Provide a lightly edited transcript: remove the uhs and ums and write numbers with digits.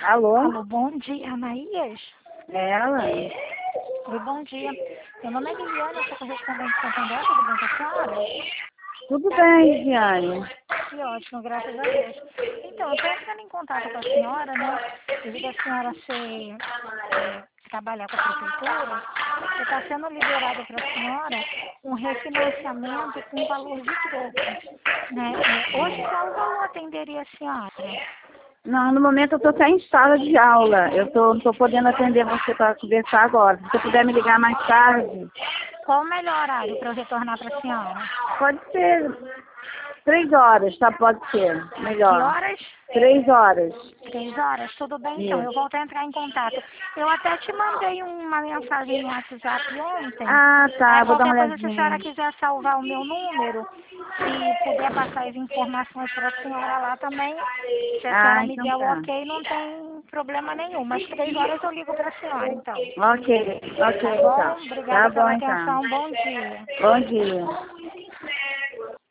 Alô? Alô, bom dia, Anaías. É ela? Oi, bom dia. Meu nome é Liliana, eu sou correspondente de Santander, tudo bem com a senhora? Tudo bem, Diane. Que ótimo, graças a Deus. Então, eu estou entrando em contato com a senhora, né? Devido a senhora trabalhar com a prefeitura, que está sendo liberado para a senhora um refinanciamento com valor de troco, né? Hoje, qual valor atenderia a senhora? Não, no momento eu estou até em sala de aula. Não estou podendo atender você para conversar agora. Se você puder me ligar mais tarde. Qual o melhor horário para eu retornar para a senhora? Pode ser 3 horas, tá? Pode ser. Que Melhor. horas? 3 horas. 3 horas, tudo bem então, eu Isso. volto a entrar em contato. Eu até te mandei uma mensagem no WhatsApp ontem. Ah, tá. Aí Vou dar uma qualquer coisa, se a olhadinha. senhora quiser salvar o meu número, se puder passar as informações para a senhora lá também, se a senhora Ah, me então der o tá. ok, não tem problema nenhum. Mas 3 horas eu ligo para a senhora, então. Ok, Tá então. bom? Tá Obrigada bom, pela então. atenção. Bom dia. Bom dia.